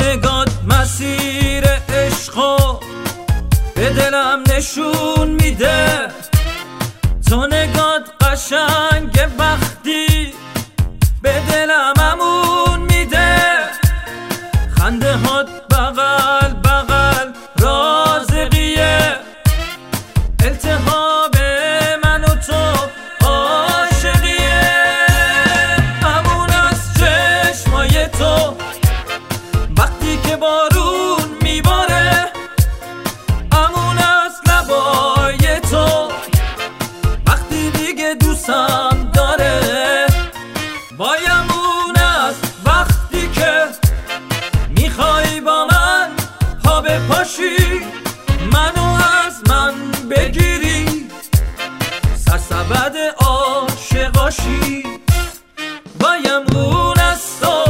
نگات مسیر عشقو به دلم نشون میده، تو نگات قشنگ وقتی به دلم امون میده، خنده هات بغل بغل رازقیه، التهاب من و تو عاشقیه، امون از چشمای تو وقتی که بارون میباره، امون از لبای تو وقتی دیگه دوستم داره، وای امون از وقتی که میخوای با من پا بپاشی، منو از من بگیری، سرسبد عاشقاشی، وای امون از تو،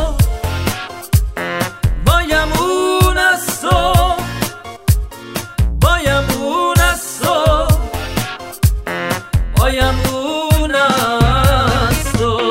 وای امون از تو، وای امون از تو، وای امون از تو.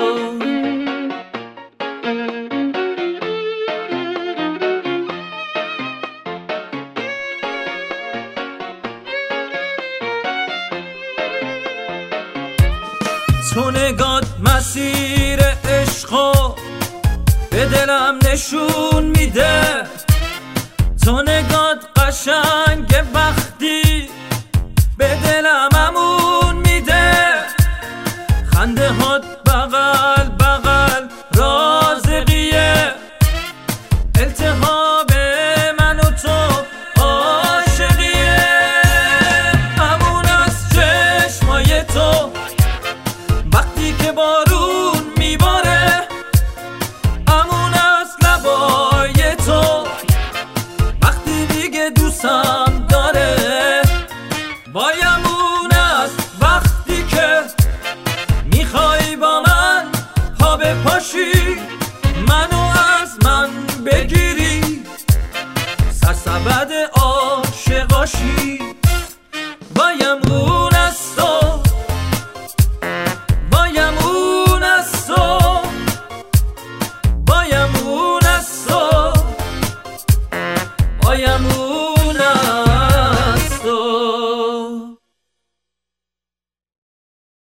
تو نگات مسیر عشقو به دلم نشون میده، تو نگات قشنگ وقتی به دلم امون میده، خنده هات بغل بغل رازقیه، التهاب من و تو عاشقیه، امون از چشمای تو وقتی که بارون میباره، امون از لبای تو وقتی دیگه دوستم داره، وای امون از وقتی که میخوای با من پا بپاشی،